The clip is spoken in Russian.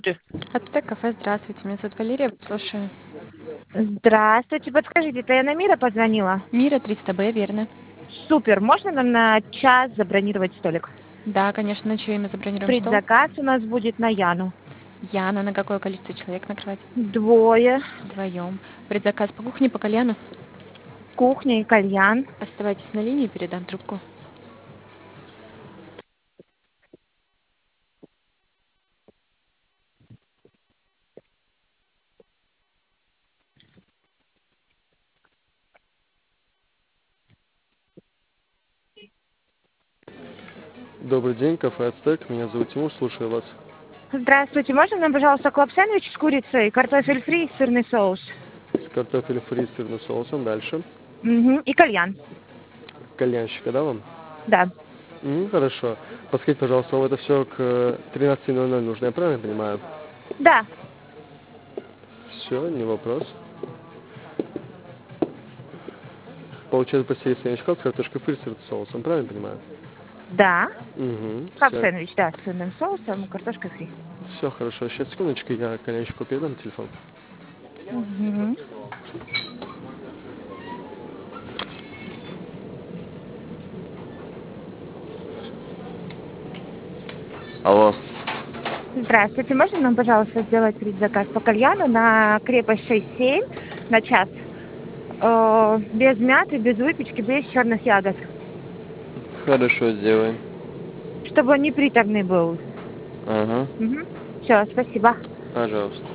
АТТ кафе, здравствуйте. Меня зовут Валерия, слушаю. Здравствуйте, подскажите, это я на Мира позвонила? Мира 300Б, верно? Супер, можно нам на час забронировать столик? Да, конечно, на чье имя забронируем стол? Предзаказ у нас будет на Яну. Яна, на какое количество человек накрывать? Двое, Вдвоем. Предзаказ по кухне, по кальяну? кухня и кальян. Оставайтесь на линии, передам трубку. Добрый день, кафе «Ацтек». Меня зовут Тимур, слушаю вас. Здравствуйте, можно нам, пожалуйста, клаб-сэндвич с курицей, картофель фри и сырный соус? С картофель фри с сырным соусом. Дальше. Угу. И кальян. Кальянщика, да, вам? Да. Хорошо. Подскажите, пожалуйста, вам это все к 13:00 нужно, я правильно понимаю? Да. Все, не вопрос. Получается, посеять сэндвич с картошкой фри с сырным соусом, правильно понимаю? Да. Все. Клаб-сэндвич, да, с сырным соусом и картошкой фри. Все хорошо. Сейчас, секундочку, я кальянщику передам телефон. Угу. Алло. Здравствуйте, можно нам, пожалуйста, сделать предзаказ по кальяну на крепость 6-7 на час? Без мяты, без выпечки, без черных ягод. Хорошо, сделаем. Чтобы он не приторный был. Ага, Угу. Все, спасибо. пожалуйста.